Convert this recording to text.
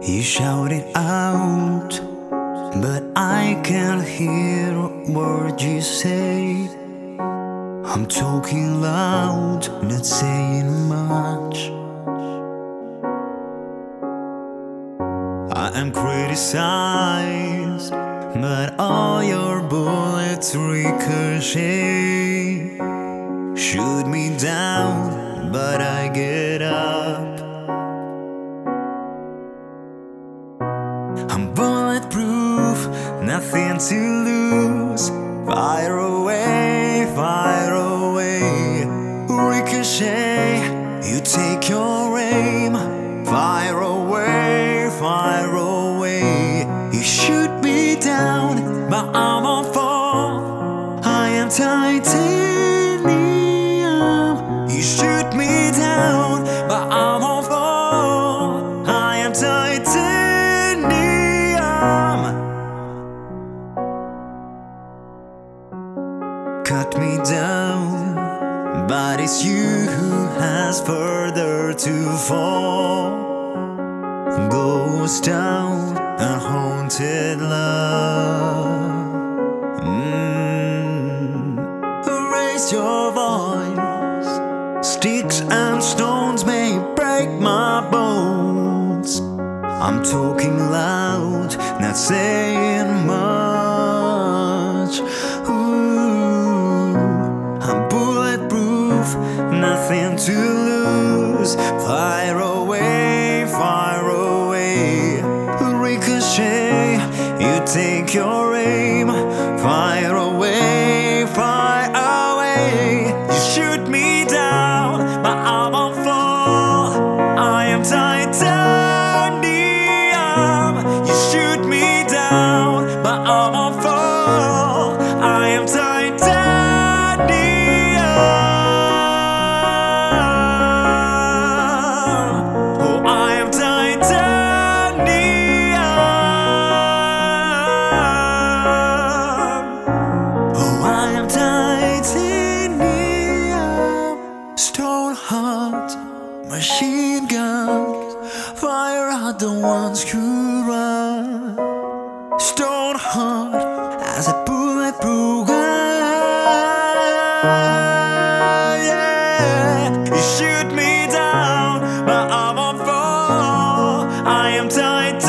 You shout it out, but I can't hear a word you say. I'm talking loud, not saying much. I am criticized, but all your bullets ricochet. Shoot me down, but I get up. I'm bulletproof, nothing to lose. Fire away, fire away. Ricochet, you take your aim. Fire away, fire away. You shoot me down, but I'm on fall. I am titanium. You shoot me down, but I'm on fall. I am titanium. Cut me down, but it's you who has further to fall. Ghost town, a haunted love. Raise your voice. Sticks and stones may break my bones. I'm talking loud, not saying much. I'm bulletproof, nothing to lose. Fire away, fire away. Ricochet, you take your aim. Fire away, fire away. You shoot me down, but I'm on fall. I am titanium. You shoot me down, but I'm on fall. I am titanium. Oh, I am titanium. Oh, I am titanium. Stone heart, machine guns, fire out the ones who run. Stone heart as a bulletproof gun. Yeah, you shoot me down, but I'm on fall. I am titanium.